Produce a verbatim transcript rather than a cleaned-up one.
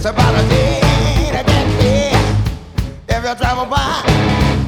It's about a day to get here if you travel by.